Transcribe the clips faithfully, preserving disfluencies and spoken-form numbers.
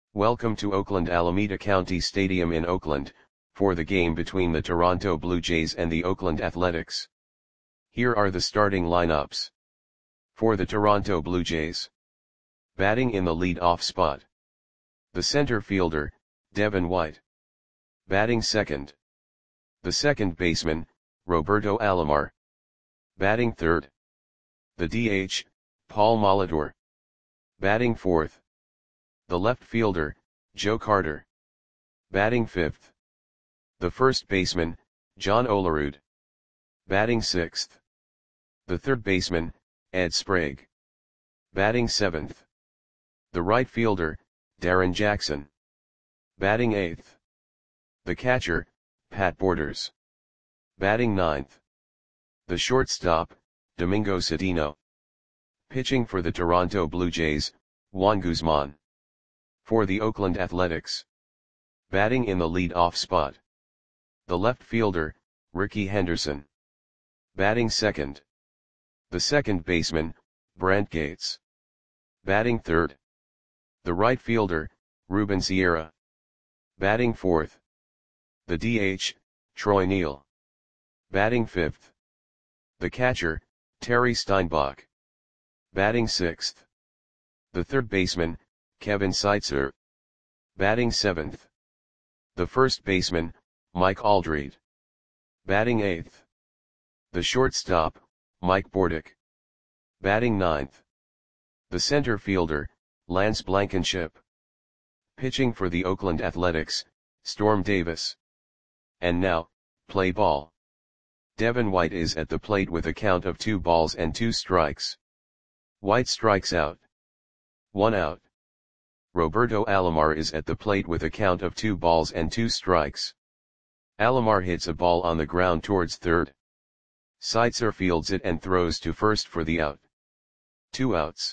Welcome to Oakland Alameda County Stadium in Oakland, for the game between the Toronto Blue Jays and the Oakland Athletics. Here are the starting lineups. For the Toronto Blue Jays. Batting in the lead-off spot. The center fielder, Devin White. Batting second. The second baseman, Roberto Alomar. Batting third. The D H, Paul Molitor. Batting fourth. The left fielder, Joe Carter. Batting fifth. The first baseman, John Olerud. Batting sixth. The third baseman, Ed Sprague. Batting seventh. The right fielder, Darren Jackson. Batting eighth. The catcher, Pat Borders. Batting ninth. The shortstop, Domingo Cedeno. Pitching for the Toronto Blue Jays, Juan Guzman. For the Oakland Athletics. Batting in the lead-off spot. The left fielder, Rickey Henderson. Batting second. The second baseman, Brant Gates. Batting third. The right fielder, Ruben Sierra. Batting fourth. The D H, Troy Neal. Batting fifth. The catcher, Terry Steinbach. Batting sixth. The third baseman, Kevin Seitzer. Batting seventh. The first baseman, Mike Aldred. Batting eighth. The shortstop, Mike Bordick. Batting ninth. The center fielder, Lance Blankenship. Pitching for the Oakland Athletics, Storm Davis. And now, play ball. Devin White is at the plate with a count of two balls and two strikes. White strikes out. One out. Roberto Alomar is at the plate with a count of two balls and two strikes. Alomar hits a ball on the ground towards third. Seitzer fields it and throws to first for the out. Two outs.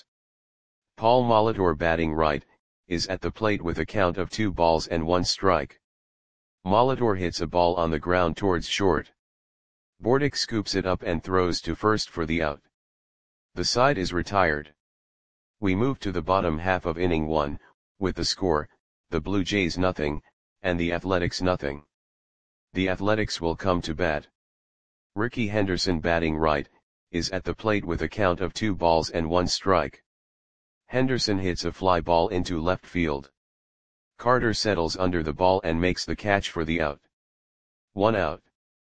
Paul Molitor, batting right, is at the plate with a count of two balls and one strike. Molitor hits a ball on the ground towards short. Bordick scoops it up and throws to first for the out. The side is retired. We move to the bottom half of inning one, with the score, the Blue Jays nothing, and the Athletics nothing. The Athletics will come to bat. Rickey Henderson, batting right, is at the plate with a count of two balls and one strike. Henderson hits a fly ball into left field. Carter settles under the ball and makes the catch for the out. One out.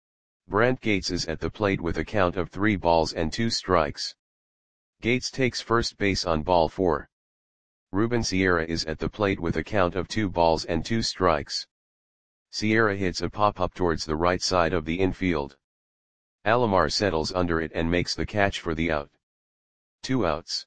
Brant Gates is at the plate with a count of three balls and two strikes. Gates takes first base on ball four. Ruben Sierra is at the plate with a count of two balls and two strikes. Sierra hits a pop-up towards the right side of the infield. Alomar settles under it and makes the catch for the out. Two outs.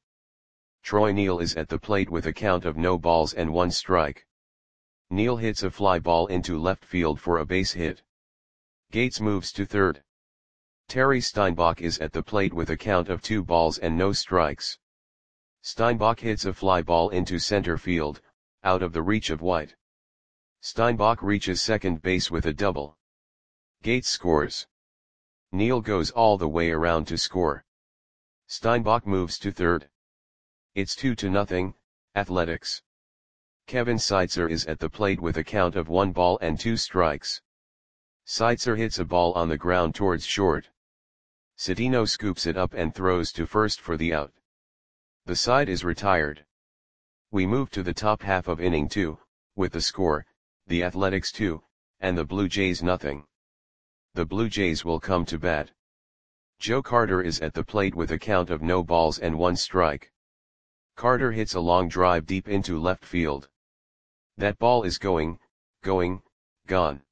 Troy Neal is at the plate with a count of no balls and one strike. Neal hits a fly ball into left field for a base hit. Gates moves to third. Terry Steinbach is at the plate with a count of two balls and no strikes. Steinbach hits a fly ball into center field, out of the reach of White. Steinbach reaches second base with a double. Gates scores. Neal goes all the way around to score. Steinbach moves to third. It's two to nothing, Athletics. Kevin Seitzer is at the plate with a count of one ball and two strikes. Seitzer hits a ball on the ground towards short. Cedeno scoops it up and throws to first for the out. The side is retired. We move to the top half of inning two, with the score, the Athletics two, and the Blue Jays nothing. The Blue Jays will come to bat. Joe Carter is at the plate with a count of no balls and one strike. Carter hits a long drive deep into left field. That ball is going, going, gone.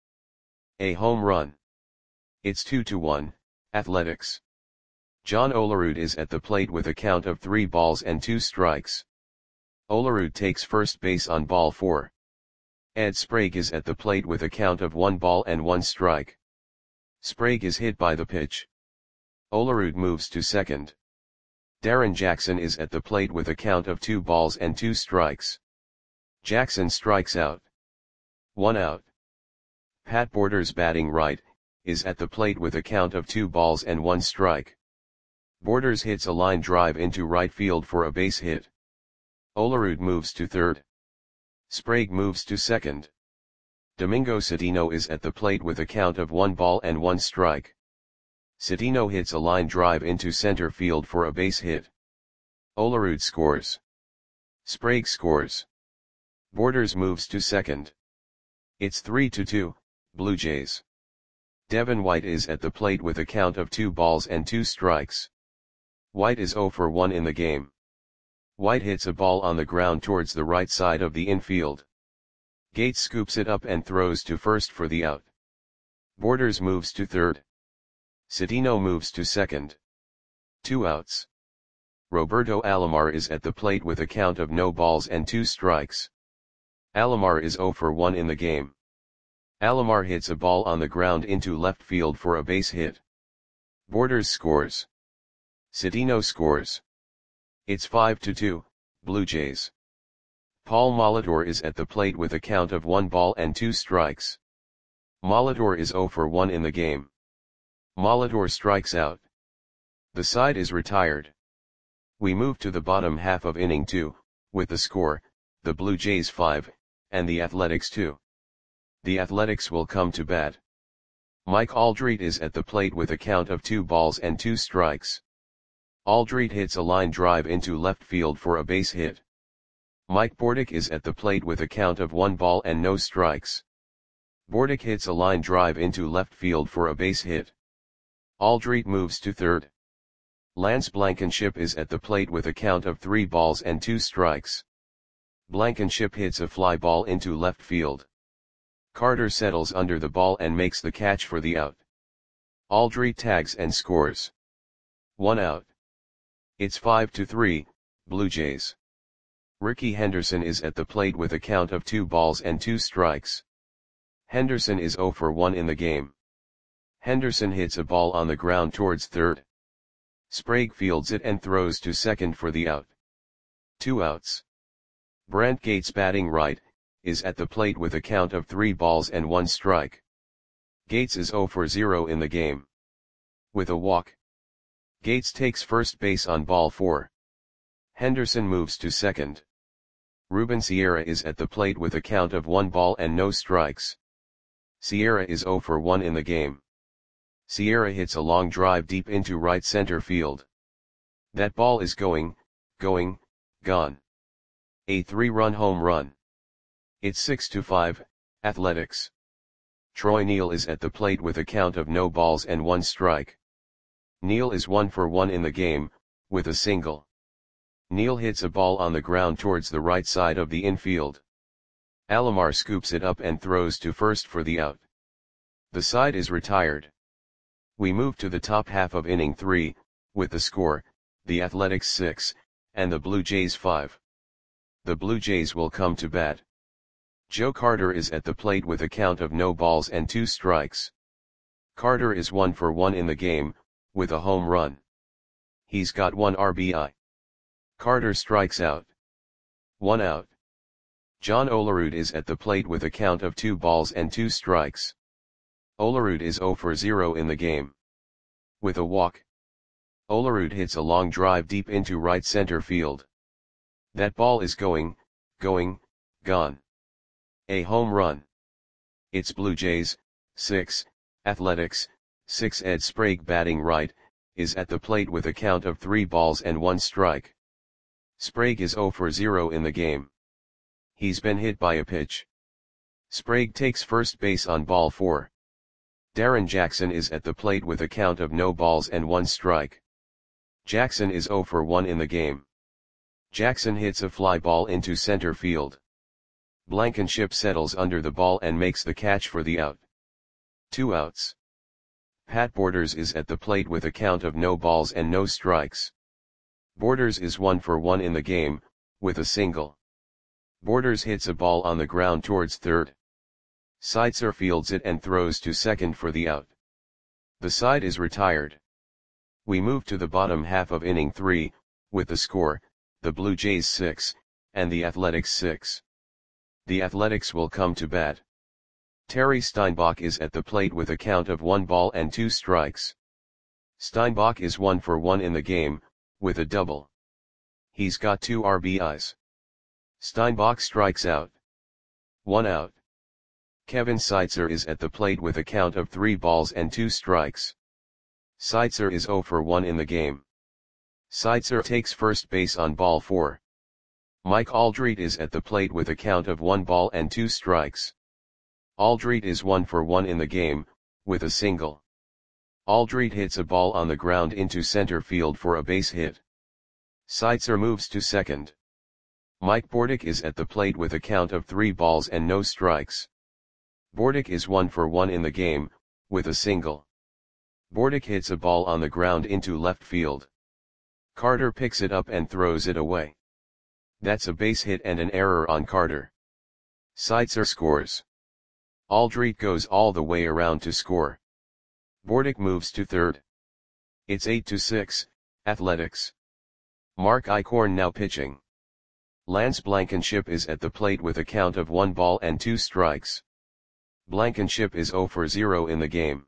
A home run. It's two to one, Athletics. John Olerud is at the plate with a count of three balls and two strikes. Olerud takes first base on ball four. Ed Sprague is at the plate with a count of one ball and one strike. Sprague is hit by the pitch. Olerud moves to second. Darren Jackson is at the plate with a count of two balls and two strikes. Jackson strikes out. One out. Pat Borders, batting right, is at the plate with a count of two balls and one strike. Borders hits a line drive into right field for a base hit. Olerud moves to third. Sprague moves to second. Domingo Citino is at the plate with a count of one ball and one strike. Citino hits a line drive into center field for a base hit. Olerud scores. Sprague scores. Borders moves to second. It's three to two, Blue Jays. Devin White is at the plate with a count of two balls and two strikes. White is zero for one in the game. White hits a ball on the ground towards the right side of the infield. Gates scoops it up and throws to first for the out. Borders moves to third. Citino moves to second. Two outs. Roberto Alomar is at the plate with a count of no balls and two strikes. Alomar is zero for one in the game. Alomar hits a ball on the ground into left field for a base hit. Borders scores. Citino scores. It's five to two, Blue Jays. Paul Molitor is at the plate with a count of one ball and two strikes. Molitor is zero for one in the game. Molitor strikes out. The side is retired. We move to the bottom half of inning two, with the score, the Blue Jays five, and the Athletics two. The Athletics will come to bat. Mike Aldrete is at the plate with a count of two balls and two strikes. Aldrete hits a line drive into left field for a base hit. Mike Bordick is at the plate with a count of one ball and no strikes. Bordick hits a line drive into left field for a base hit. Aldrete moves to third. Lance Blankenship is at the plate with a count of three balls and two strikes. Blankenship hits a fly ball into left field. Carter settles under the ball and makes the catch for the out. Aldrete tags and scores. One out. It's five to three, Blue Jays. Ricky Henderson is at the plate with a count of two balls and two strikes. Henderson is zero for one in the game. Henderson hits a ball on the ground towards third. Sprague fields it and throws to second for the out. Two outs. Brent Gates, batting right, is at the plate with a count of three balls and one strike. Gates is zero for zero in the game. With a walk. Gates takes first base on ball four. Henderson moves to second. Ruben Sierra is at the plate with a count of one ball and no strikes. Sierra is zero for one in the game. Sierra hits a long drive deep into right center field. That ball is going, going, gone. A three-run home run. It's six to five, Athletics. Troy Neal is at the plate with a count of no balls and one strike. Neal is one for one in the game, with a single. Neal hits a ball on the ground towards the right side of the infield. Alomar scoops it up and throws to first for the out. The side is retired. We move to the top half of inning three, with the score, the Athletics six, and the Blue Jays five. The Blue Jays will come to bat. Joe Carter is at the plate with a count of no balls and two strikes. Carter is one for one in the game, with a home run. He's got one R B I. Carter strikes out. One out. John Olerud is at the plate with a count of two balls and two strikes. Olerud is zero for zero in the game. With a walk. Olerud hits a long drive deep into right center field. That ball is going, going, gone. A home run. It's Blue Jays, six, Athletics, six. Ed Sprague, batting right, is at the plate with a count of three balls and one strike. Sprague is zero for zero in the game. He's been hit by a pitch. Sprague takes first base on ball four. Darren Jackson is at the plate with a count of no balls and one strike. Jackson is zero for one in the game. Jackson hits a fly ball into center field. Blankenship settles under the ball and makes the catch for the out. Two outs. Pat Borders is at the plate with a count of no balls and no strikes. Borders is one for one in the game, with a single. Borders hits a ball on the ground towards third. Seitzer fields it and throws to second for the out. The side is retired. We move to the bottom half of inning three, with the score, the Blue Jays six, and the Athletics six. The Athletics will come to bat. Terry Steinbach is at the plate with a count of one ball and two strikes. Steinbach is one for one in the game, with a double. He's got two R B Is. Steinbach strikes out. One out. Kevin Seitzer is at the plate with a count of three balls and two strikes. Seitzer is zero for one in the game. Seitzer takes first base on ball four. Mike Aldrete is at the plate with a count of one ball and two strikes. Aldrete is one for one in the game, with a single. Aldrete hits a ball on the ground into center field for a base hit. Seitzer moves to second. Mike Bordick is at the plate with a count of three balls and no strikes. Bordick is one for one in the game, with a single. Bordick hits a ball on the ground into left field. Carter picks it up and throws it away. That's a base hit and an error on Carter. Seitzer scores. Aldrete goes all the way around to score. Bordick moves to third. It's eight to six, Athletics. Mark Eichhorn now pitching. Lance Blankenship is at the plate with a count of one ball and two strikes. Blankenship is zero for zero in the game.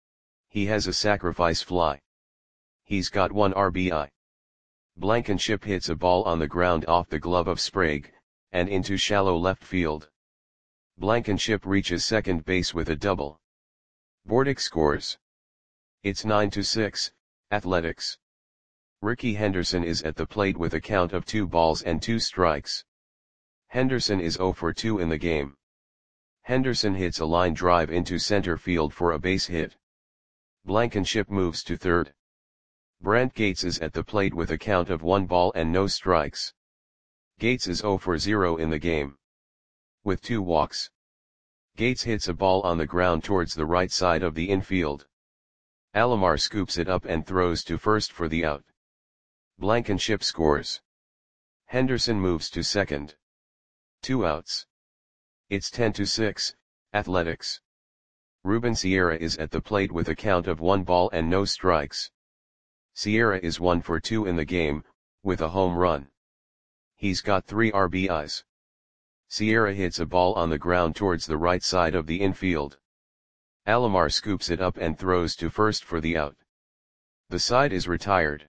He has a sacrifice fly. He's got one R B I. Blankenship hits a ball on the ground off the glove of Sprague, and into shallow left field. Blankenship reaches second base with a double. Bordick scores. It's nine to six, Athletics. Rickey Henderson is at the plate with a count of two balls and two strikes. Henderson is zero for two in the game. Henderson hits a line drive into center field for a base hit. Blankenship moves to third. Brent Gates is at the plate with a count of one ball and no strikes. Gates is zero for zero in the game. With two walks. Gates hits a ball on the ground towards the right side of the infield. Alomar scoops it up and throws to first for the out. Blankenship scores. Henderson moves to second. Two outs. It's ten to six, Athletics. Ruben Sierra is at the plate with a count of one ball and no strikes. Sierra is one for two in the game, with a home run. He's got three R B Is. Sierra hits a ball on the ground towards the right side of the infield. Alomar scoops it up and throws to first for the out. The side is retired.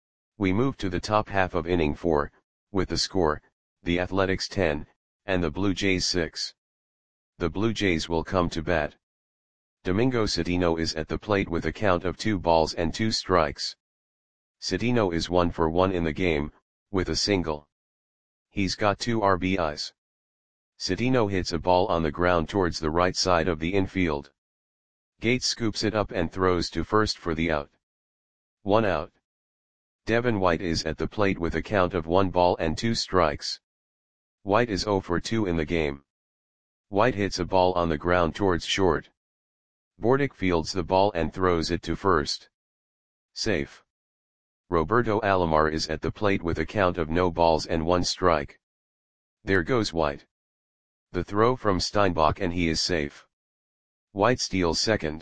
We move to the top half of inning four, with the score, the Athletics ten, and the Blue Jays six. The Blue Jays will come to bat. Domingo Citino is at the plate with a count of two balls and two strikes. Citino is one for one in the game, with a single. He's got two R B Is. Citino hits a ball on the ground towards the right side of the infield. Gates scoops it up and throws to first for the out. One out. Devin White is at the plate with a count of one ball and two strikes. White is zero for two in the game. White hits a ball on the ground towards short. Bordick fields the ball and throws it to first. Safe. Roberto Alomar is at the plate with a count of no balls and one strike. There goes White. The throw from Steinbach and he is safe. White steals second.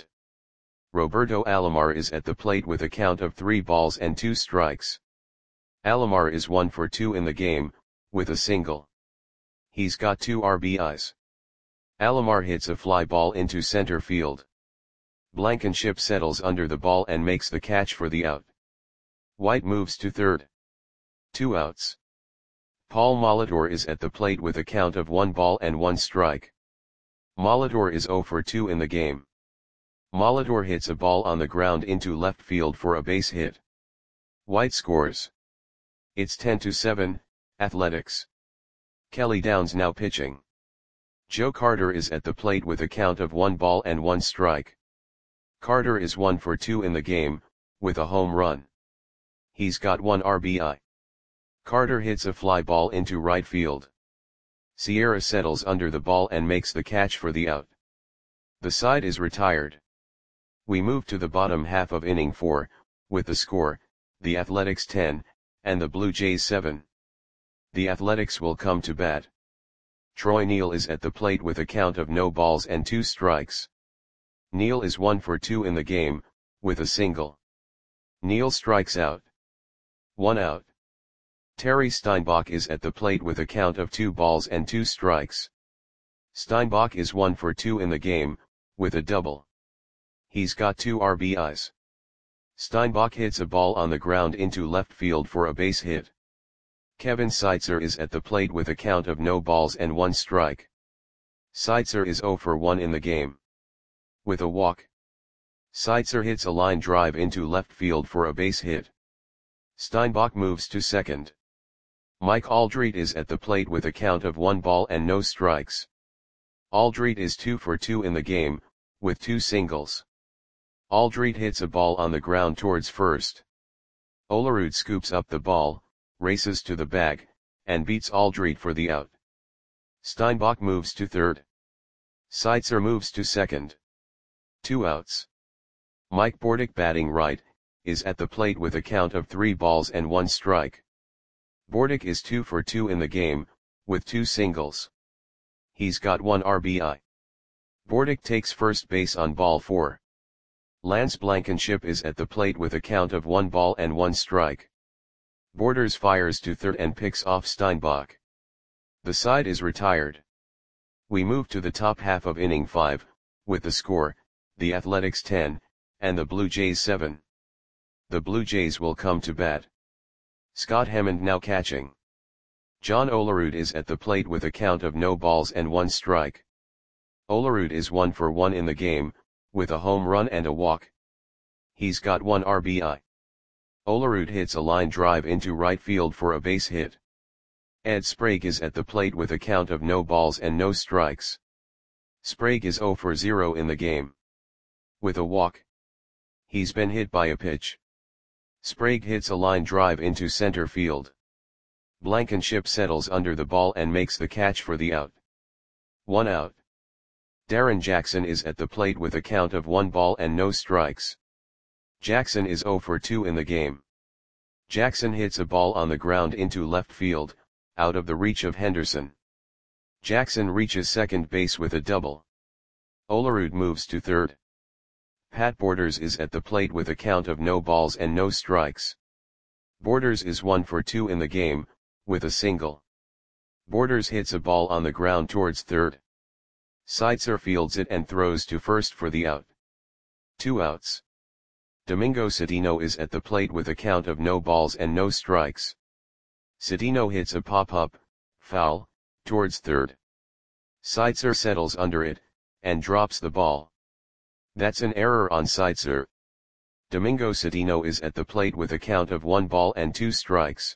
Roberto Alomar is at the plate with a count of three balls and two strikes. Alomar is one for two in the game, with a single. He's got two R B Is. Alomar hits a fly ball into center field. Blankenship settles under the ball and makes the catch for the out. White moves to third. Two outs. Paul Molitor is at the plate with a count of one ball and one strike. Molitor is zero for two in the game. Molitor hits a ball on the ground into left field for a base hit. White scores. It's ten to seven, Athletics. Kelly Downs now pitching. Joe Carter is at the plate with a count of one ball and one strike. Carter is one for two in the game, with a home run. He's got one R B I. Carter hits a fly ball into right field. Sierra settles under the ball and makes the catch for the out. The side is retired. We move to the bottom half of inning four, with the score, the Athletics ten, and the Blue Jays seven. The Athletics will come to bat. Troy Neal is at the plate with a count of no balls and two strikes. Neal is one for two in the game, with a single. Neal strikes out. One out. Terry Steinbach is at the plate with a count of two balls and two strikes. Steinbach is one for two in the game, with a double. He's got two R B Is. Steinbach hits a ball on the ground into left field for a base hit. Kevin Seitzer is at the plate with a count of no balls and one strike. Seitzer is zero for one in the game. With a walk. Seitzer hits a line drive into left field for a base hit. Steinbach moves to second. Mike Aldrete is at the plate with a count of one ball and no strikes. Aldrete is two for two in the game, with two singles. Aldrete hits a ball on the ground towards first. Olerud scoops up the ball, races to the bag, and beats Aldrete for the out. Steinbach moves to third. Seitzer moves to second. Two outs. Mike Bordick, batting right, is at the plate with a count of three balls and one strike. Bordick is two for two in the game, with two singles. He's got one R B I. Bordick takes first base on ball four. Lance Blankenship is at the plate with a count of one ball and one strike. Borders fires to third and picks off Steinbach. The side is retired. We move to the top half of inning five, with the score, the Athletics ten, and the Blue Jays seven. The Blue Jays will come to bat. Scott Hammond now catching. John Olerud is at the plate with a count of no balls and one strike. Olerud is one for one in the game, with a home run and a walk. He's got one R B I. Olerud hits a line drive into right field for a base hit. Ed Sprague is at the plate with a count of no balls and no strikes. Sprague is zero for zero in the game. With a walk. He's been hit by a pitch. Sprague hits a line drive into center field. Blankenship settles under the ball and makes the catch for the out. One out. Darren Jackson is at the plate with a count of one ball and no strikes. Jackson is zero for two in the game. Jackson hits a ball on the ground into left field, out of the reach of Henderson. Jackson reaches second base with a double. Olerud moves to third. Pat Borders is at the plate with a count of no balls and no strikes. Borders is one for two in the game, with a single. Borders hits a ball on the ground towards third. Seitzer fields it and throws to first for the out. Two outs. Domingo Cedeno is at the plate with a count of no balls and no strikes. Cedeno hits a pop-up, foul, towards third. Seitzer settles under it, and drops the ball. That's an error on Seitzer. Domingo Cedeno is at the plate with a count of one ball and two strikes.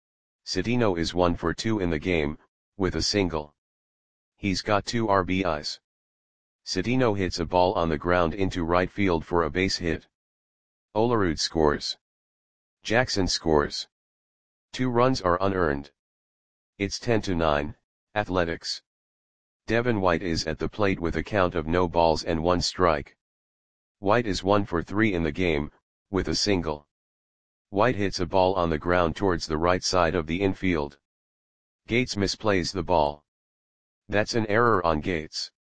Cedeno is one for two in the game, with a single. He's got two R B Is. Cedeno hits a ball on the ground into right field for a base hit. Olerud scores. Jackson scores. Two runs are unearned. It's ten to nine, Athletics. Devin White is at the plate with a count of no balls and one strike. White is one for three in the game, with a single. White hits a ball on the ground towards the right side of the infield. Gates misplays the ball. That's an error on Gates.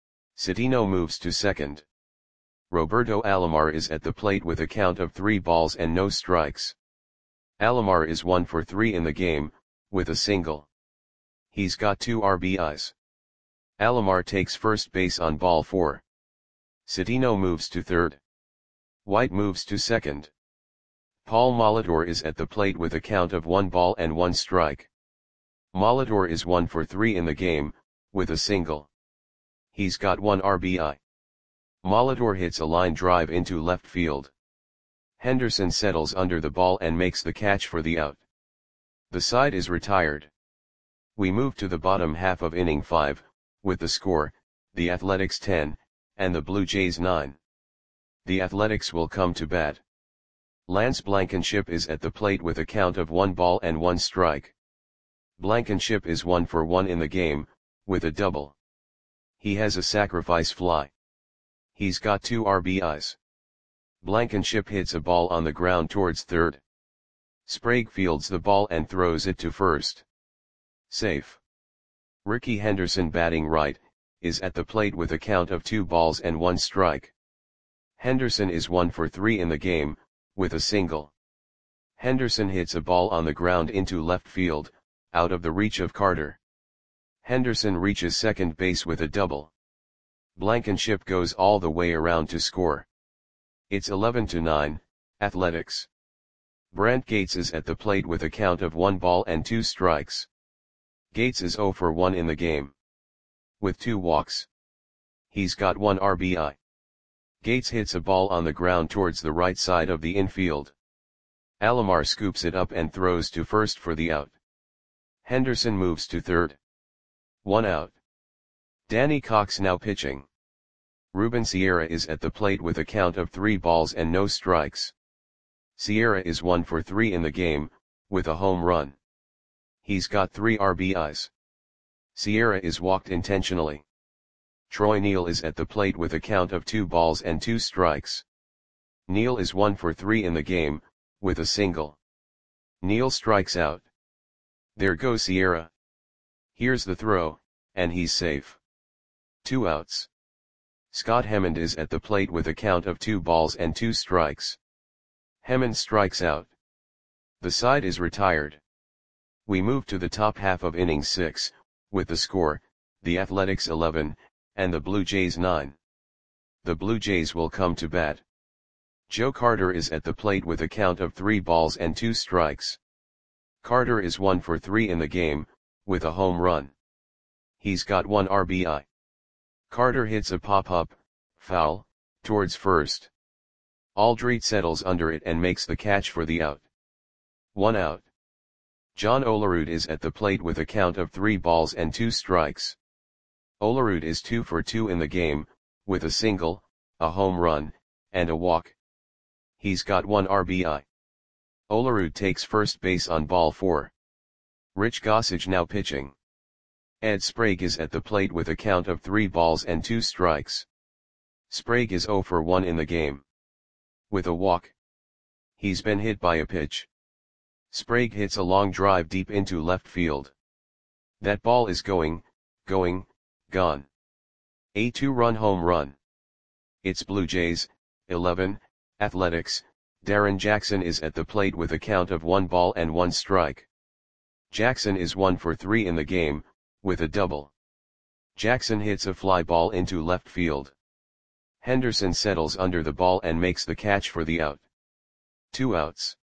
Cedeno moves to second. Roberto Alomar is at the plate with a count of three balls and no strikes. Alomar is one for three in the game, with a single. He's got two R B Is. Alomar takes first base on ball four. Cedeno moves to third. White moves to second. Paul Molitor is at the plate with a count of one ball and one strike. Molitor is one for three in the game, with a single. He's got one R B I. Molitor hits a line drive into left field. Henderson settles under the ball and makes the catch for the out. The side is retired. We move to the bottom half of inning five, with the score, the Athletics ten, and the Blue Jays nine. The Athletics will come to bat. Lance Blankenship is at the plate with a count of one ball and one strike. Blankenship is one for one in the game, with a double. He has a sacrifice fly. He's got two R B Is. Blankenship hits a ball on the ground towards third. Sprague fields the ball and throws it to first. Safe. Ricky Henderson, batting right, is at the plate with a count of two balls and one strike. Henderson is one for three in the game, with a single. Henderson hits a ball on the ground into left field, out of the reach of Carter. Henderson reaches second base with a double. Blankenship goes all the way around to score. It's eleven to nine, Athletics. Brent Gates is at the plate with a count of one ball and two strikes. Gates is zero for one in the game. with two walks. He's got one R B I. Gates hits a ball on the ground towards the right side of the infield. Alomar scoops it up and throws to first for the out. Henderson moves to third. One out. Danny Cox now pitching. Ruben Sierra is at the plate with a count of three balls and no strikes. Sierra is one for three in the game, with a home run. He's got three R B Is. Sierra is walked intentionally. Troy Neal is at the plate with a count of two balls and two strikes. Neal is one for three in the game, with a single. Neal strikes out. There goes Sierra. Here's the throw, and he's safe. Two outs. Scott Hemond is at the plate with a count of two balls and two strikes. Hemond strikes out. The side is retired. We move to the top half of inning six, with the score, the Athletics eleven, and the Blue Jays nine. The Blue Jays will come to bat. Joe Carter is at the plate with a count of three balls and two strikes. Carter is one for three in the game, with a home run. He's got one R B I. Carter hits a pop-up, foul, towards first. Aldrete settles under it and makes the catch for the out. One out. John Olerud is at the plate with a count of three balls and two strikes. Olerud is two for two in the game, with a single, a home run, and a walk. He's got one R B I. Olerud takes first base on ball four. Rich Gossage now pitching. Ed Sprague is at the plate with a count of three balls and two strikes. Sprague is zero for one in the game. With a walk. He's been hit by a pitch. Sprague hits a long drive deep into left field. That ball is going, going, gone. A two-run home run. It's Blue Jays, eleven, Athletics. Darren Jackson is at the plate with a count of one ball and one strike. Jackson is one for three in the game, with a double. Jackson hits a fly ball into left field. Henderson settles under the ball and makes the catch for the out. Two outs.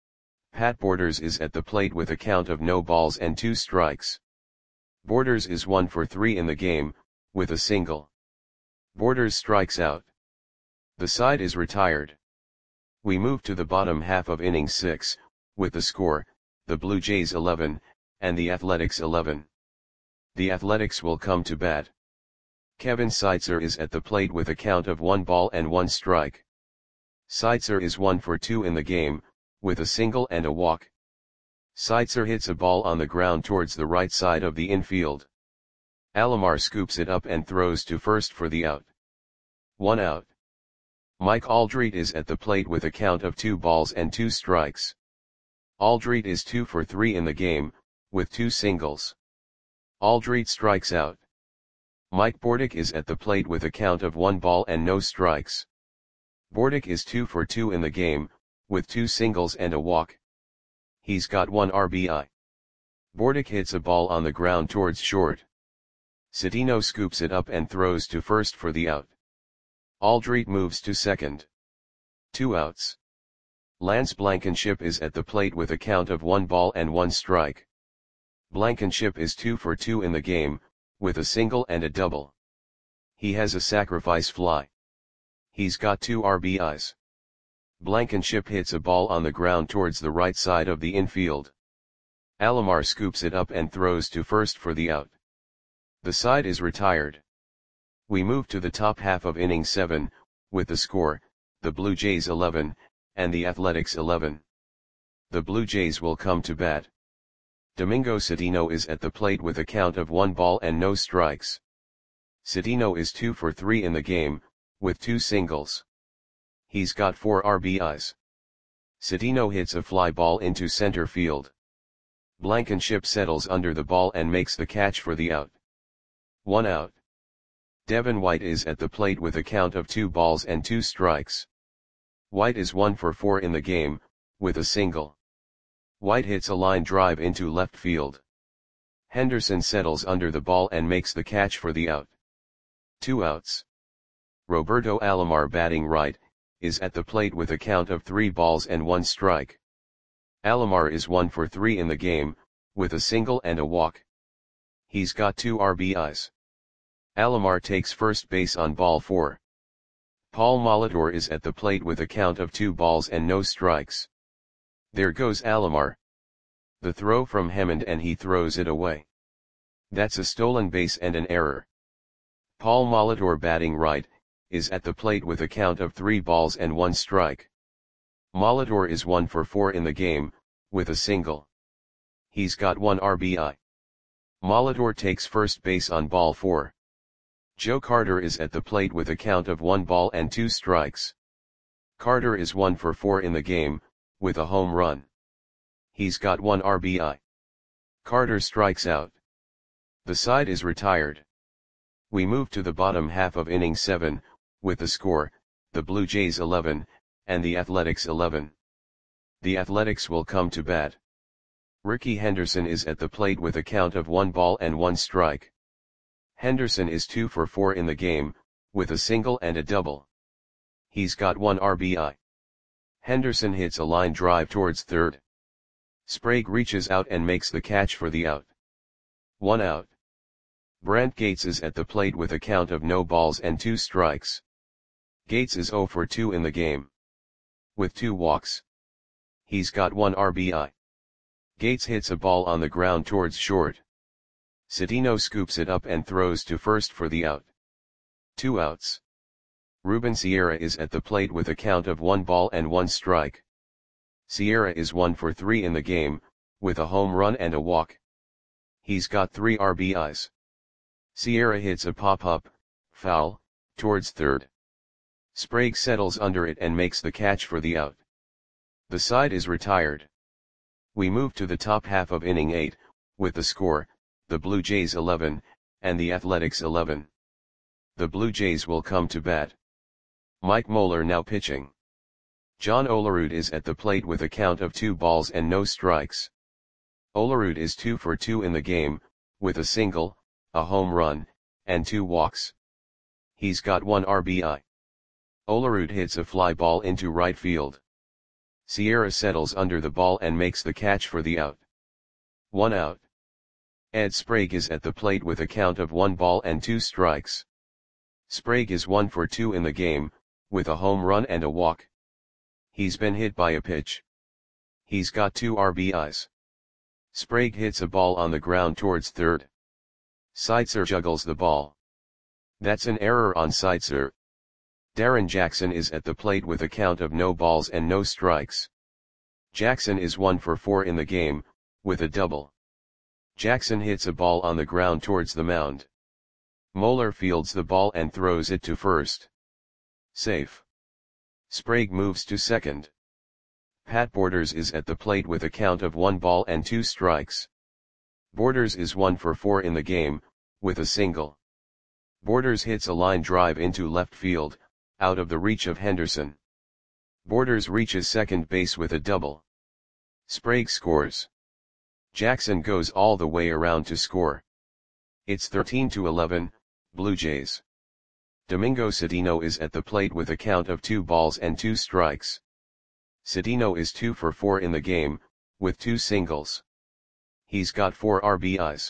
Pat Borders is at the plate with a count of no balls and two strikes. Borders is one for three in the game, with a single. Borders strikes out. The side is retired. We move to the bottom half of inning six, with the score, the Blue Jays eleven, and the Athletics eleven. The Athletics will come to bat. Kevin Seitzer is at the plate with a count of one ball and one strike. Seitzer is one for two in the game, with a single and a walk. Seitzer hits a ball on the ground towards the right side of the infield. Alomar scoops it up and throws to first for the out. One out. Mike Aldrete is at the plate with a count of two balls and two strikes. Aldrete is two for three in the game, with two singles. Aldrete strikes out. Mike Bordick is at the plate with a count of one ball and no strikes. Bordick is two for two in the game, with two singles and a walk. He's got one R B I. Bordick hits a ball on the ground towards short. Cedeno scoops it up and throws to first for the out. Aldrete moves to second. Two outs. Lance Blankenship is at the plate with a count of one ball and one strike. Blankenship is two for two in the game, with a single and a double. He has a sacrifice fly. He's got two R B Is. Blankenship hits a ball on the ground towards the right side of the infield. Alomar scoops it up and throws to first for the out. The side is retired. We move to the top half of inning seven, with the score, the Blue Jays eleven, and the Athletics eleven. The Blue Jays will come to bat. Domingo Cedeno is at the plate with a count of one ball and no strikes. Cedeno is two for three in the game, with two singles. He's got four R B Is. Cedeno hits a fly ball into center field. Blankenship settles under the ball and makes the catch for the out. One out. Devin White is at the plate with a count of two balls and two strikes. White is one for four in the game, with a single. White hits a line drive into left field. Henderson settles under the ball and makes the catch for the out. Two outs. Roberto Alomar, batting right, is at the plate with a count of three balls and one strike. Alomar is one for three in the game, with a single and a walk. He's got two R B Is. Alomar takes first base on ball four. Paul Molitor is at the plate with a count of two balls and no strikes. There goes Alomar. The throw from Hemond and he throws it away. That's a stolen base and an error. Paul Molitor, batting right, is at the plate with a count of three balls and one strike. Molitor is one for four in the game, with a single. He's got one R B I. Molitor takes first base on ball four. Joe Carter is at the plate with a count of one ball and two strikes. Carter is one for four in the game, with a home run. He's got one R B I. Carter strikes out. The side is retired. We move to the bottom half of inning seven, with the score, the Blue Jays eleven, and the Athletics eleven. The Athletics will come to bat. Ricky Henderson is at the plate with a count of one ball and one strike. Henderson is two for four in the game, with a single and a double. He's got one R B I. Henderson hits a line drive towards third. Sprague reaches out and makes the catch for the out. One out. Brant Gates is at the plate with a count of no balls and two strikes. Gates is zero for two in the game, with two walks. He's got one R B I. Gates hits a ball on the ground towards short. Cedeno scoops it up and throws to first for the out. Two outs. Ruben Sierra is at the plate with a count of one ball and one strike. Sierra is one for three in the game, with a home run and a walk. He's got three R B Is. Sierra hits a pop-up, foul, towards third. Sprague settles under it and makes the catch for the out. The side is retired. We move to the top half of inning eight, with the score, the Blue Jays eleven, and the Athletics eleven. The Blue Jays will come to bat. Mike Moeller now pitching. John Olerud is at the plate with a count of two balls and no strikes. Olerud is two for two in the game, with a single, a home run, and two walks. He's got one R B I. Olerud hits a fly ball into right field. Sierra settles under the ball and makes the catch for the out. One out. Ed Sprague is at the plate with a count of one ball and two strikes. Sprague is one for two in the game, with a home run and a walk. He's been hit by a pitch. He's got two R B Is. Sprague hits a ball on the ground towards third. Seitzer juggles the ball. That's an error on Seitzer. Darren Jackson is at the plate with a count of no balls and no strikes. Jackson is one for four in the game, with a double. Jackson hits a ball on the ground towards the mound. Moeller fields the ball and throws it to first. Safe. Sprague moves to second. Pat Borders is at the plate with a count of one ball and two strikes. Borders is one for four in the game, with a single. Borders hits a line drive into left field, out of the reach of Henderson. Borders reaches second base with a double. Sprague scores. Jackson goes all the way around to score. It's thirteen to eleven, Blue Jays. Domingo Cedeno is at the plate with a count of two balls and two strikes. Cedeno is two for four in the game, with two singles. He's got four R B Is.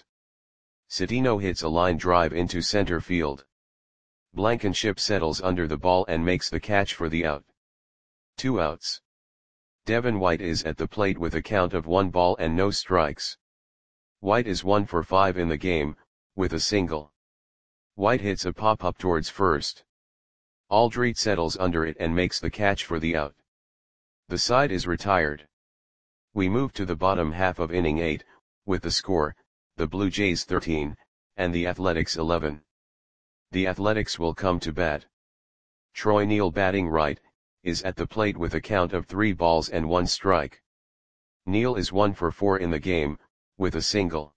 Cedeno hits a line drive into center field. Blankenship settles under the ball and makes the catch for the out. Two outs. Devin White is at the plate with a count of one ball and no strikes. White is one for five in the game, with a single. White hits a pop-up towards first. Aldrete settles under it and makes the catch for the out. The side is retired. We move to the bottom half of inning eight, with the score, the Blue Jays thirteen, and the Athletics eleven. The Athletics will come to bat. Troy Neal, batting right, is at the plate with a count of three balls and one strike. Neal is one for four in the game, with a single.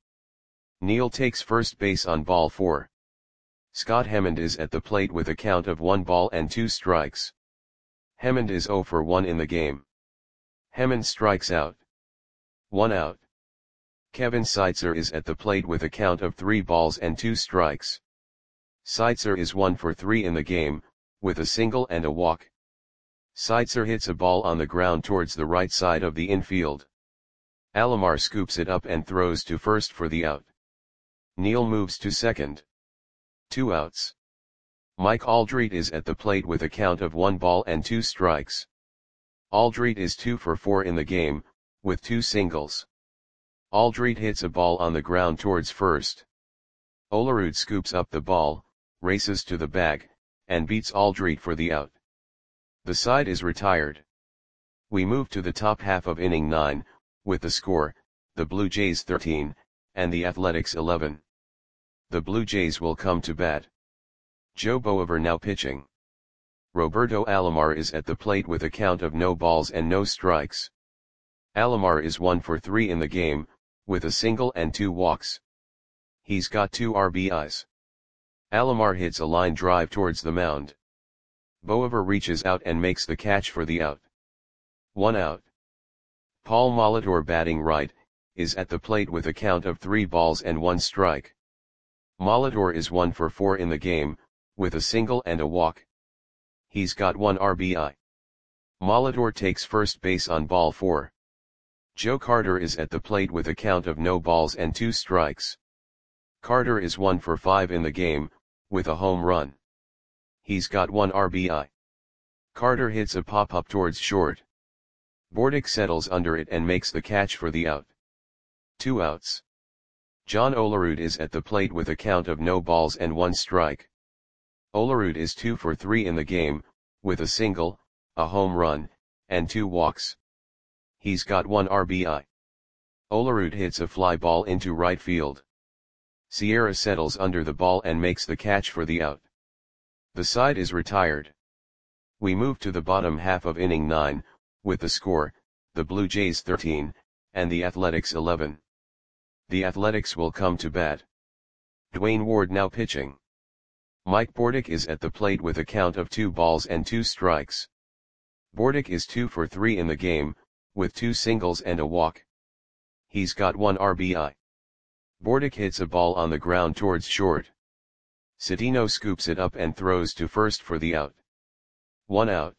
Neal takes first base on ball four. Scott Hemond is at the plate with a count of one ball and two strikes. Hemond is zero for one in the game. Hemond strikes out. One out. Kevin Seitzer is at the plate with a count of three balls and two strikes. Seitzer is one for three in the game, with a single and a walk. Seitzer hits a ball on the ground towards the right side of the infield. Alomar scoops it up and throws to first for the out. Neal moves to second. Two outs. Mike Aldrete is at the plate with a count of one ball and two strikes. Aldrete is two for four in the game, with two singles. Aldrete hits a ball on the ground towards first. Olerud scoops up the ball, races to the bag, and beats Aldrete for the out. The side is retired. We move to the top half of inning nine, with the score, the Blue Jays thirteen, and the Athletics eleven. The Blue Jays will come to bat. Joe Boever now pitching. Roberto Alomar is at the plate with a count of no balls and no strikes. Alomar is one for three in the game, with a single and two walks. He's got two R B Is. Alomar hits a line drive towards the mound. Boever reaches out and makes the catch for the out. One out. Paul Molitor, batting right, is at the plate with a count of three balls and one strike. Molitor is one for four in the game, with a single and a walk. He's got one R B I. Molitor takes first base on ball four. Joe Carter is at the plate with a count of no balls and two strikes. Carter is one for five in the game, with a home run. He's got one R B I. Carter hits a pop-up towards short. Bordick settles under it and makes the catch for the out. Two outs. John Olerud is at the plate with a count of no balls and one strike. Olerud is two for three in the game, with a single, a home run, and two walks. He's got one R B I. Olerud hits a fly ball into right field. Sierra settles under the ball and makes the catch for the out. The side is retired. We move to the bottom half of inning nine, with the score, the Blue Jays thirteen, and the Athletics eleven. The Athletics will come to bat. Dwayne Ward now pitching. Mike Bordick is at the plate with a count of two balls and two strikes. Bordick is two for three in the game, with two singles and a walk. He's got one R B I. Bordick hits a ball on the ground towards short. Cedeno scoops it up and throws to first for the out. One out.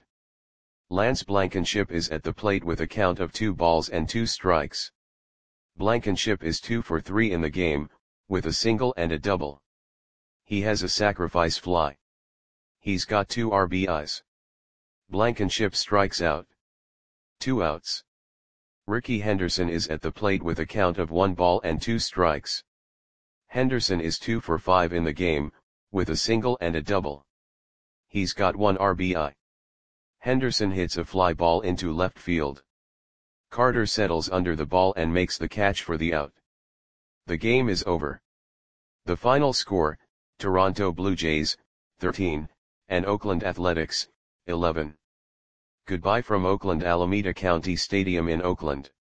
Lance Blankenship is at the plate with a count of two balls and two strikes. Blankenship is two for three in the game, with a single and a double. He has a sacrifice fly. He's got two R B Is. Blankenship strikes out. Two outs. Ricky Henderson is at the plate with a count of one ball and two strikes. Henderson is two for five in the game, with a single and a double. He's got one R B I. Henderson hits a fly ball into left field. Carter settles under the ball and makes the catch for the out. The game is over. The final score, Toronto Blue Jays, thirteen, and Oakland Athletics, eleven. Goodbye from Oakland Alameda County Stadium in Oakland.